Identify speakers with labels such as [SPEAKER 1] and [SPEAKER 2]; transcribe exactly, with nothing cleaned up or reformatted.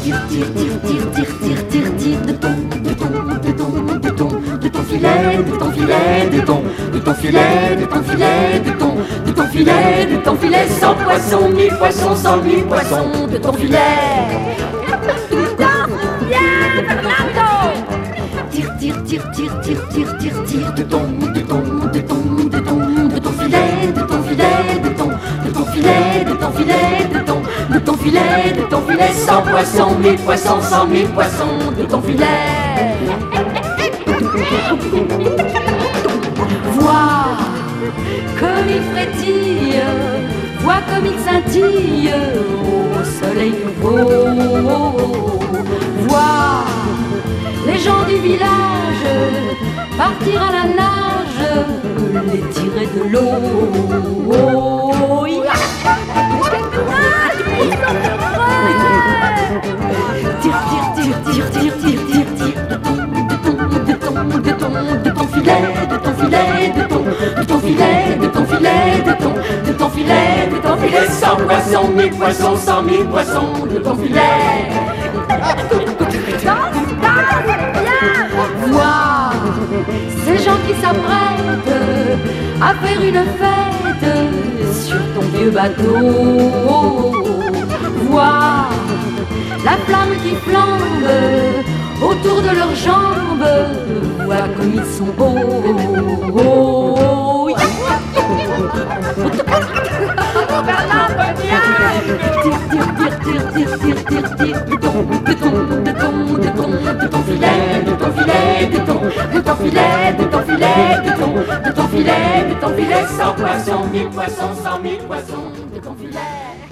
[SPEAKER 1] tire, tire, tire, tire, tire, tire, tire, tire de ton, de ton, de ton, de ton, de ton filet, de ton filet, de ton, de ton filet, de ton filet, de ton, de ton filet, de ton filet, sans poisson, mille poissons, cent mille poissons, de ton filet. Tire, tire, tire, tire, tire, tire, tire, tire de ton, de ton, de ton, de ton, de ton filet, de ton filet, de ton, de ton filet, de ton filet, de ton, de ton filet, de ton filet, cent poissons, mille poissons, cent mille poissons, de ton filet. Vois comme il frétille, vois comme il scintille au soleil nouveau. Vois les gens du village partir à la nage, les tirer de l'eau. Tire, tire, tire, tire, tire, tire, tire, tire de ton, de ton, de ton, de ton, de ton filet, de ton filet, de ton, de ton filet, de ton filet, de ton, de ton filet, de ton filet, cent poissons, mille poissons, cent mille poissons, de ton filet. Vois ces gens qui s'apprêtent à faire une fête sur ton vieux bateau. Vois la flamme qui flambe autour de leurs jambes. Vois comme ils sont beaux. Tire, tire, tire, tire, tire, tire, tire de ton, de ton, de ton, de ton, de ton filet, de ton filet, de ton, de ton filet, de ton filet, de ton, de ton filet, de ton filet, cent poissons, mille poissons, cent mille poissons, de ton filet.